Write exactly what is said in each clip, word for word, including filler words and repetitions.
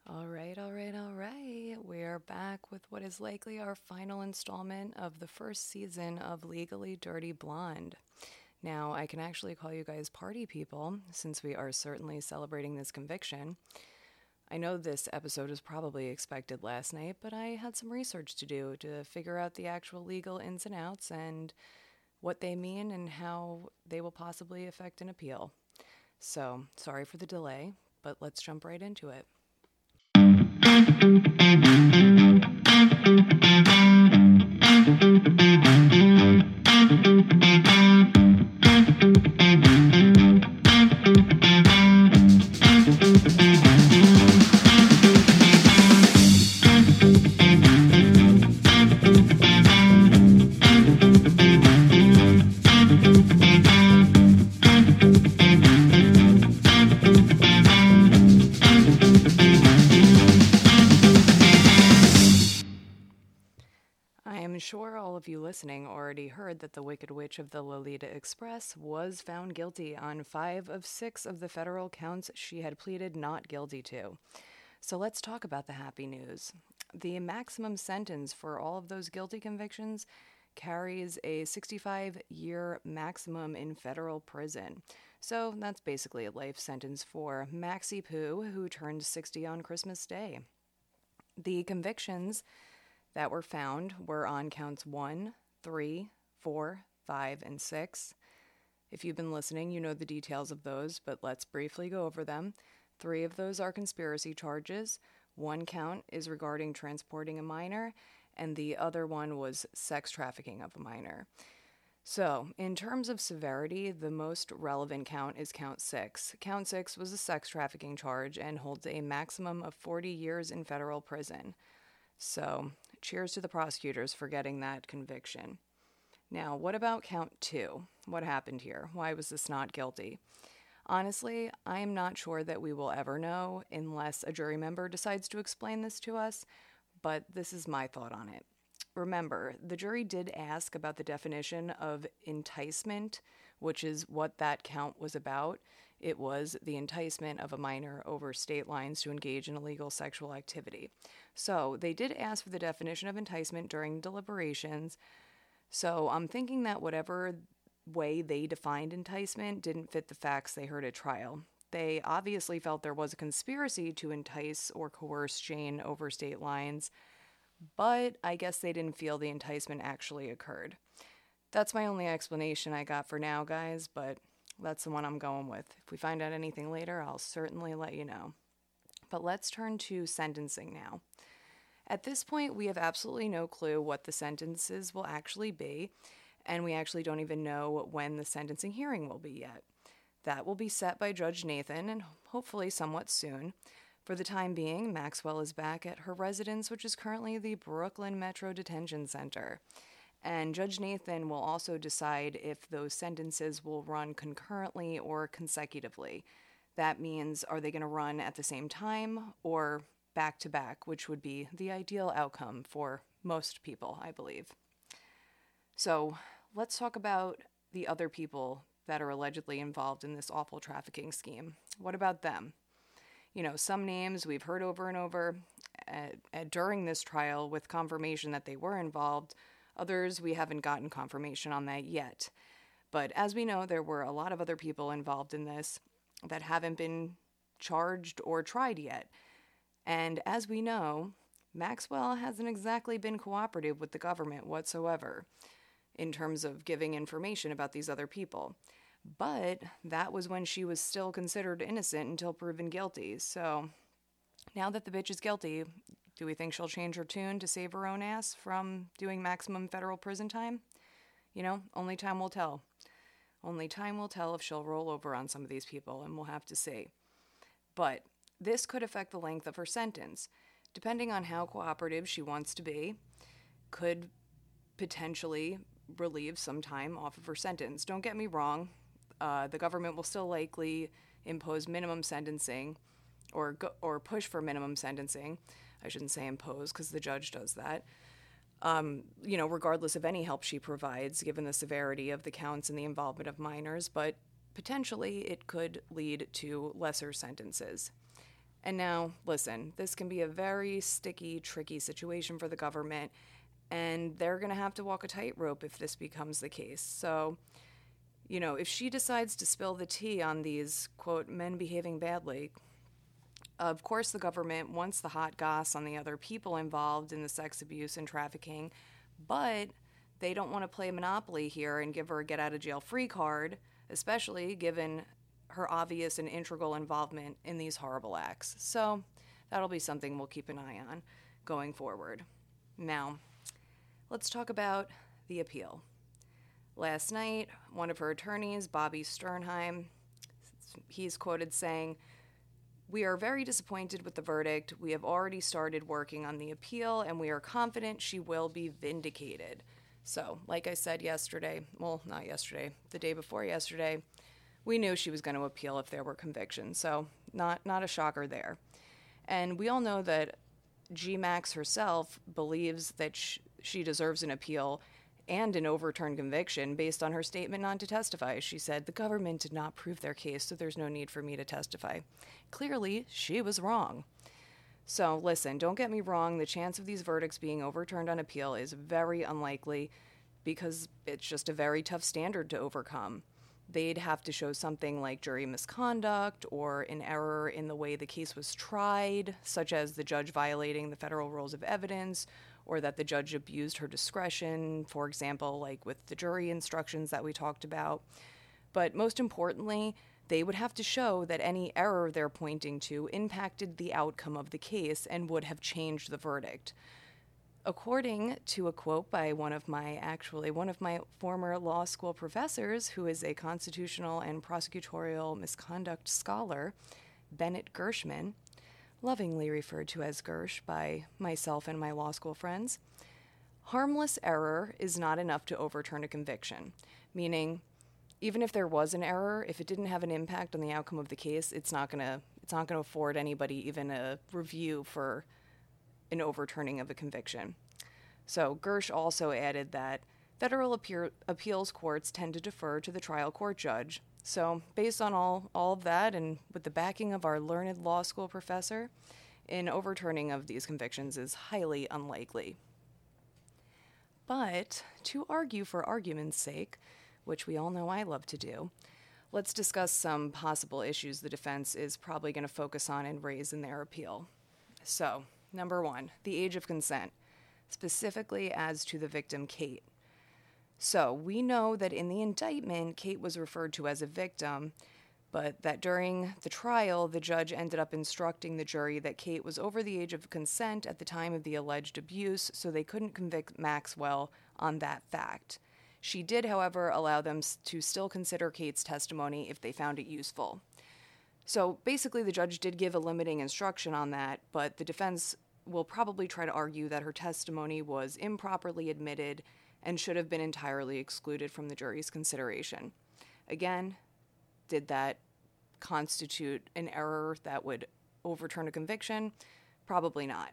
All right, all right, all right. We're back with what is likely our final installment of the first season of Legally Dirty Blonde. Now, I can actually call you guys party people since we are certainly celebrating this conviction. I know this episode was probably expected last night, but I had some research to do to figure out the actual legal ins and outs and what they mean and how they will possibly affect an appeal. So, sorry for the delay, but let's jump right into it. I am sure all of you listening already heard that the Wicked Witch of the Lolita Express was found guilty on five of six of the federal counts she had pleaded not guilty to. So let's talk about the happy news. The maximum sentence for all of those guilty convictions carries a sixty-five year maximum in federal prison. So that's basically a life sentence for Maxie Pooh, who turned sixty on Christmas Day. The convictions that were found were on counts one, three, four, five, and six. If you've been listening, you know the details of those, but let's briefly go over them. Three of those are conspiracy charges. One count is regarding transporting a minor, and the other one was sex trafficking of a minor. So, in terms of severity, the most relevant count is count six. Count six was a sex trafficking charge and holds a maximum of forty years in federal prison. So, cheers to the prosecutors for getting that conviction. Now, what about count two? What happened here? Why was this not guilty? Honestly, I am not sure that we will ever know unless a jury member decides to explain this to us, but this is my thought on it. Remember, the jury did ask about the definition of enticement, which is what that count was about. It was the enticement of a minor over state lines to engage in illegal sexual activity. So they did ask for the definition of enticement during deliberations. So I'm thinking that whatever way they defined enticement didn't fit the facts they heard at trial. They obviously felt there was a conspiracy to entice or coerce Jane over state lines, but I guess they didn't feel the enticement actually occurred. That's my only explanation I got for now, guys, but that's the one I'm going with. If we find out anything later, I'll certainly let you know. But let's turn to sentencing now. At this point, we have absolutely no clue what the sentences will actually be, and we actually don't even know when the sentencing hearing will be yet. That will be set by Judge Nathan, and hopefully somewhat soon. For the time being, Maxwell is back at her residence, which is currently the Brooklyn Metro Detention Center. And Judge Nathan will also decide if those sentences will run concurrently or consecutively. That means, are they going to run at the same time or back to back, which would be the ideal outcome for most people, I believe. So let's talk about the other people that are allegedly involved in this awful trafficking scheme. What about them? You know, some names we've heard over and over uh, uh, during this trial with confirmation that they were involved. Others, we haven't gotten confirmation on that yet. But as we know, there were a lot of other people involved in this that haven't been charged or tried yet. And as we know, Maxwell hasn't exactly been cooperative with the government whatsoever in terms of giving information about these other people. But that was when she was still considered innocent until proven guilty. So now that the bitch is guilty, do we think she'll change her tune to save her own ass from doing maximum federal prison time? You know, only time will tell. Only time will tell if she'll roll over on some of these people, and we'll have to see. But this could affect the length of her sentence. Depending on how cooperative she wants to be, could potentially relieve some time off of her sentence. Don't get me wrong. Uh, the government will still likely impose minimum sentencing or go, or push for minimum sentencing. I shouldn't say impose because the judge does that. Um, you know, regardless of any help she provides, given the severity of the counts and the involvement of minors, but potentially it could lead to lesser sentences. And now, listen, this can be a very sticky, tricky situation for the government, and they're going to have to walk a tightrope if this becomes the case. So, you know, if she decides to spill the tea on these, quote, men behaving badly, of course the government wants the hot goss on the other people involved in the sex abuse and trafficking, but they don't want to play Monopoly here and give her a get-out-of-jail-free card, especially given her obvious and integral involvement in these horrible acts. So that'll be something we'll keep an eye on going forward. Now, let's talk about the appeal. Last night, one of her attorneys, Bobby Sternheim, he's quoted saying, "We are very disappointed with the verdict. We have already started working on the appeal, and we are confident she will be vindicated." So, like I said yesterday, well, not yesterday, the day before yesterday, we knew she was going to appeal if there were convictions. So, not not a shocker there. And we all know that G MAX herself believes that sh- she deserves an appeal and an overturned conviction based on her statement not to testify. She said, "The government did not prove their case, so there's no need for me to testify." Clearly, she was wrong. So, listen, don't get me wrong, the chance of these verdicts being overturned on appeal is very unlikely because it's just a very tough standard to overcome. They'd have to show something like jury misconduct or an error in the way the case was tried, such as the judge violating the federal rules of evidence, or that the judge abused her discretion, for example, like with the jury instructions that we talked about. But most importantly, they would have to show that any error they're pointing to impacted the outcome of the case and would have changed the verdict. According to a quote by one of my, actually, one of my former law school professors, who is a constitutional and prosecutorial misconduct scholar, Bennett Gershman, lovingly referred to as Gersh by myself and my law school friends, harmless error is not enough to overturn a conviction, meaning even if there was an error, if it didn't have an impact on the outcome of the case, it's not going to it's not going to afford anybody even a review for an overturning of a conviction. So Gersh also added that federal appeal, appeals courts tend to defer to the trial court judge. So based on all, all of that and with the backing of our learned law school professor, an overturning of these convictions is highly unlikely. But to argue for argument's sake, which we all know I love to do, let's discuss some possible issues the defense is probably going to focus on and raise in their appeal. So, number one, the age of consent, specifically as to the victim, Kate. So, we know that in the indictment, Kate was referred to as a victim, but that during the trial, the judge ended up instructing the jury that Kate was over the age of consent at the time of the alleged abuse, so they couldn't convict Maxwell on that fact. She did, however, allow them to still consider Kate's testimony if they found it useful. So basically, the judge did give a limiting instruction on that, but the defense will probably try to argue that her testimony was improperly admitted and should have been entirely excluded from the jury's consideration. Again, did that constitute an error that would overturn a conviction? Probably not.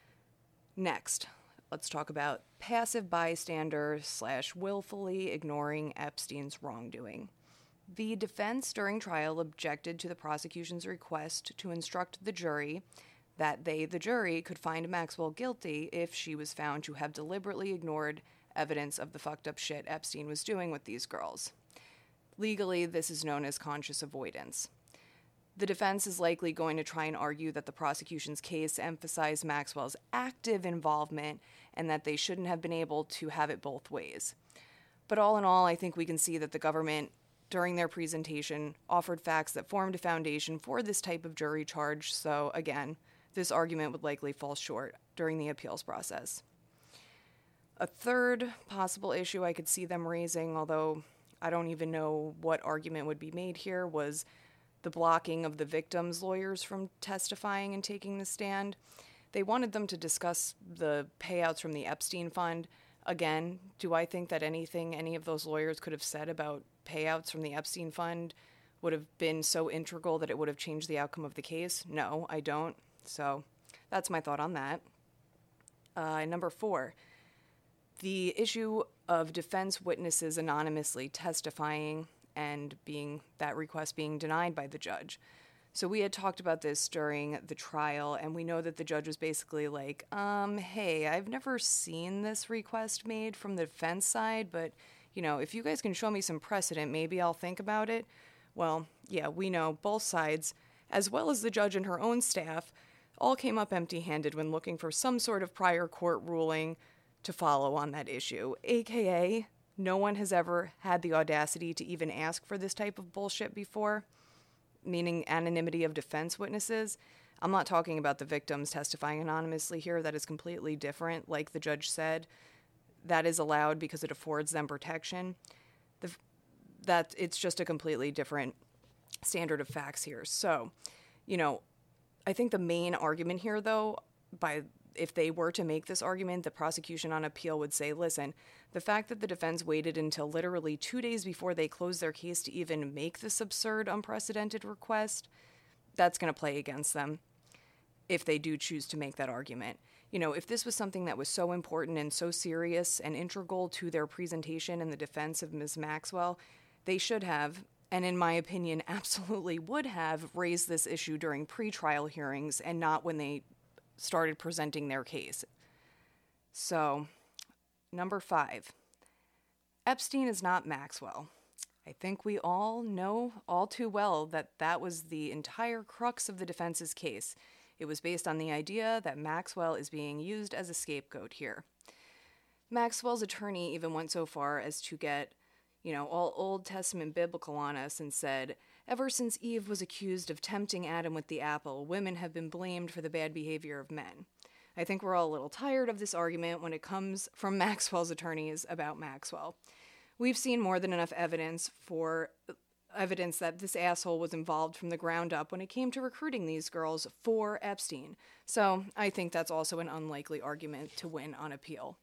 Next, let's talk about passive bystander slash willfully ignoring Epstein's wrongdoing. The defense during trial objected to the prosecution's request to instruct the jury that they, the jury, could find Maxwell guilty if she was found to have deliberately ignored evidence of the fucked up shit Epstein was doing with these girls. Legally, this is known as conscious avoidance. The defense is likely going to try and argue that the prosecution's case emphasized Maxwell's active involvement and that they shouldn't have been able to have it both ways. But all in all, I think we can see that the government, during their presentation, offered facts that formed a foundation for this type of jury charge, so again, this argument would likely fall short during the appeals process. A third possible issue I could see them raising, although I don't even know what argument would be made here, was the blocking of the victims' lawyers from testifying and taking the stand. They wanted them to discuss the payouts from the Epstein Fund. Again, do I think that anything any of those lawyers could have said about payouts from the Epstein Fund would have been so integral that it would have changed the outcome of the case? No, I don't. So that's my thought on that. Uh, number four, the issue of defense witnesses anonymously testifying and being that request being denied by the judge. So we had talked about this during the trial, and we know that the judge was basically like, um, hey, I've never seen this request made from the defense side, but, you know, if you guys can show me some precedent, maybe I'll think about it. Well, yeah, we know both sides, as well as the judge and her own staff, all came up empty-handed when looking for some sort of prior court ruling to follow on that issue, A K A no one has ever had the audacity to even ask for this type of bullshit before, meaning anonymity of defense witnesses. I'm not talking about the victims testifying anonymously here. That is completely different. Like the judge said, that is allowed because it affords them protection. The, that it's just a completely different standard of facts here. So, you know, I think the main argument here, though, by if they were to make this argument, the prosecution on appeal would say, listen, the fact that the defense waited until literally two days before they closed their case to even make this absurd, unprecedented request, that's going to play against them if they do choose to make that argument. You know, if this was something that was so important and so serious and integral to their presentation in the defense of Miz Maxwell, they should have, and in my opinion, absolutely would have raised this issue during pretrial hearings and not when they started presenting their case. So, number five, Epstein is not Maxwell. I think we all know all too well that that was the entire crux of the defense's case. It was based on the idea that Maxwell is being used as a scapegoat here. Maxwell's attorney even went so far as to get, you know, all Old Testament biblical on us and said, ever since Eve was accused of tempting Adam with the apple, women have been blamed for the bad behavior of men. I think we're all a little tired of this argument when it comes from Maxwell's attorneys about Maxwell. We've seen more than enough evidence for evidence that this asshole was involved from the ground up when it came to recruiting these girls for Epstein. So I think that's also an unlikely argument to win on appeal.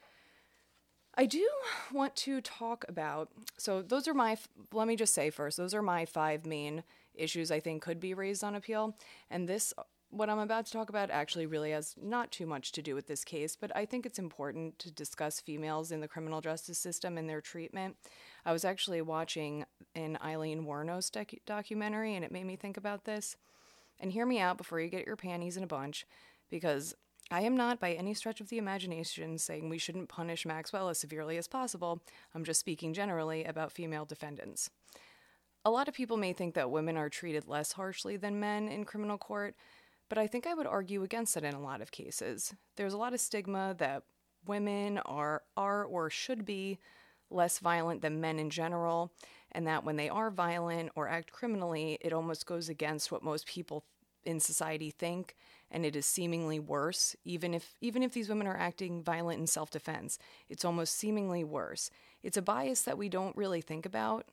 I do want to talk about, so those are my, let me just say first, those are my five main issues I think could be raised on appeal. And this, what I'm about to talk about actually really has not too much to do with this case, but I think it's important to discuss females in the criminal justice system and their treatment. I was actually watching an Eileen Wuornos doc- documentary and it made me think about this. And hear me out before you get your panties in a bunch, because I am not by any stretch of the imagination saying we shouldn't punish Maxwell as severely as possible. I'm just speaking generally about female defendants. A lot of people may think that women are treated less harshly than men in criminal court, but I think I would argue against it in a lot of cases. There's a lot of stigma that women are, are or should be less violent than men in general, and that when they are violent or act criminally, it almost goes against what most people in society think, and it is seemingly worse, even if even if these women are acting violent in self-defense. It's almost seemingly worse. It's a bias that we don't really think about,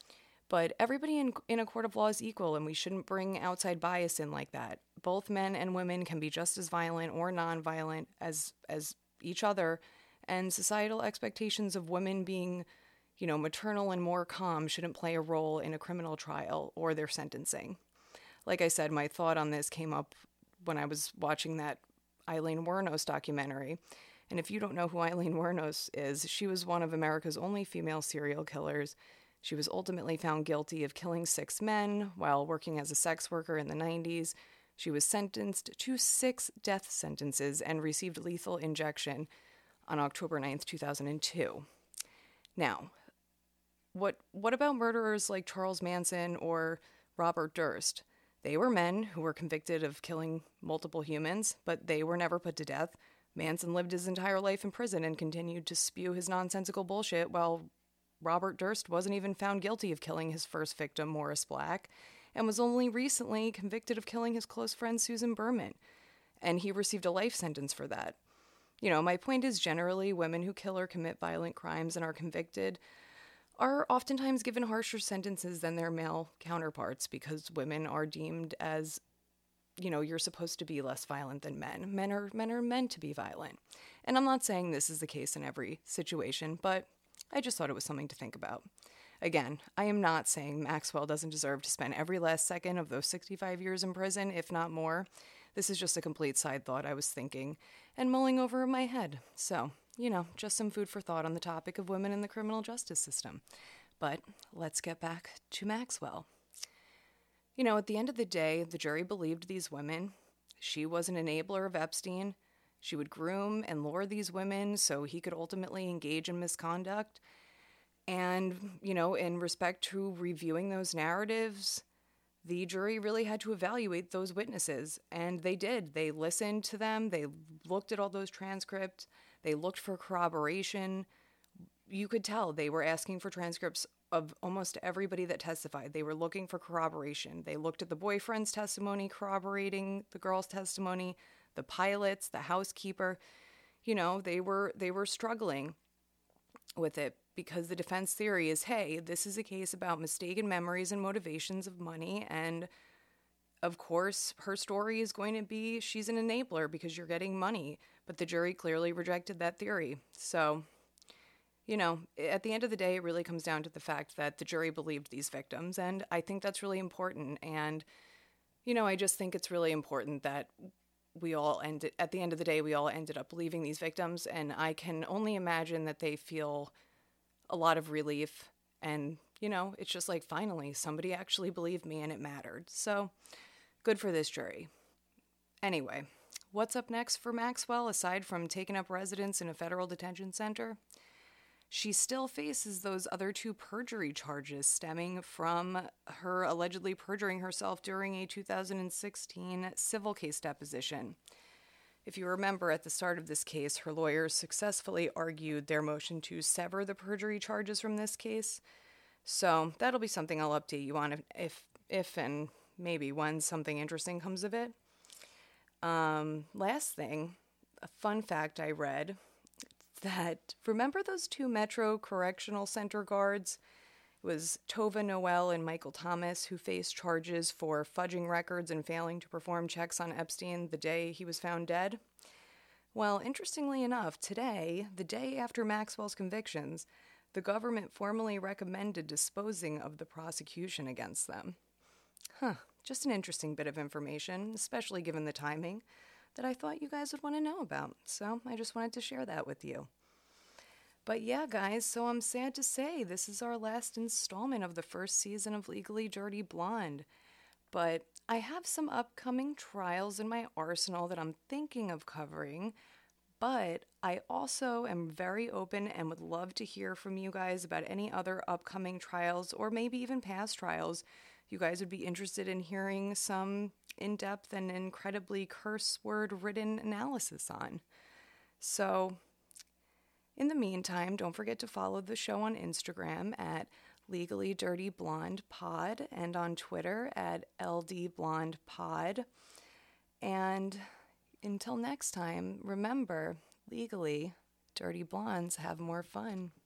but everybody in, in a court of law is equal, and we shouldn't bring outside bias in like that. Both men and women can be just as violent or non-violent as as each other, and societal expectations of women being, you know, maternal and more calm shouldn't play a role in a criminal trial or their sentencing. Like I said, my thought on this came up when I was watching that Eileen Wuornos documentary. And if you don't know who Eileen Wuornos is, she was one of America's only female serial killers. She was ultimately found guilty of killing six men while working as a sex worker in the nineties. She was sentenced to six death sentences and received lethal injection on October ninth, two thousand two. Now, what what about murderers like Charles Manson or Robert Durst? They were men who were convicted of killing multiple humans, but they were never put to death. Manson lived his entire life in prison and continued to spew his nonsensical bullshit, while Robert Durst wasn't even found guilty of killing his first victim, Morris Black, and was only recently convicted of killing his close friend Susan Berman, and he received a life sentence for that. You know, my point is generally women who kill or commit violent crimes and are convicted are oftentimes given harsher sentences than their male counterparts because women are deemed as, you know, you're supposed to be less violent than men. Men are men are meant to be violent. And I'm not saying this is the case in every situation, but I just thought it was something to think about. Again, I am not saying Maxwell doesn't deserve to spend every last second of those sixty-five years in prison, if not more. This is just a complete side thought I was thinking and mulling over in my head. So, you know, just some food for thought on the topic of women in the criminal justice system. But let's get back to Maxwell. You know, at the end of the day, the jury believed these women. She was an enabler of Epstein. She would groom and lure these women so he could ultimately engage in misconduct. And, you know, in respect to reviewing those narratives, the jury really had to evaluate those witnesses. And they did. They listened to them. They looked at all those transcripts. They looked for corroboration. You could tell they were asking for transcripts of almost everybody that testified. They were looking for corroboration. They looked at the boyfriend's testimony corroborating the girl's testimony, the pilots, the housekeeper. You know, they were they were struggling with it because the defense theory is, hey, this is a case about mistaken memories and motivations of money, and of course her story is going to be she's an enabler because you're getting money. But the jury clearly rejected that theory. So, you know, at the end of the day, it really comes down to the fact that the jury believed these victims, and I think that's really important. And, you know, I just think it's really important that we all ended, at the end of the day, we all ended up believing these victims, and I can only imagine that they feel a lot of relief. And, you know, it's just like, finally, somebody actually believed me and it mattered. So, good for this jury. Anyway, what's up next for Maxwell, aside from taking up residence in a federal detention center? She still faces those other two perjury charges stemming from her allegedly perjuring herself during a two thousand sixteen civil case deposition. If you remember, at the start of this case, her lawyers successfully argued their motion to sever the perjury charges from this case. So that'll be something I'll update you on if, if, if and maybe when something interesting comes of it. Um, last thing, a fun fact I read, that remember those two Metro Correctional Center guards? It was Tova Noel and Michael Thomas who faced charges for fudging records and failing to perform checks on Epstein the day he was found dead. Well, interestingly enough, today, the day after Maxwell's convictions, the government formally recommended disposing of the prosecution against them. Huh, just an interesting bit of information, especially given the timing, that I thought you guys would want to know about. So I just wanted to share that with you. But yeah, guys, so I'm sad to say this is our last installment of the first season of Legally Dirty Blonde. But I have some upcoming trials in my arsenal that I'm thinking of covering. But I also am very open and would love to hear from you guys about any other upcoming trials or maybe even past trials you guys would be interested in hearing some in-depth and incredibly curse word-ridden analysis on. So, in the meantime, don't forget to follow the show on Instagram at Legally Dirty Blonde Pod and on Twitter at L D Blonde Pod. And until next time, remember, legally, dirty blondes have more fun.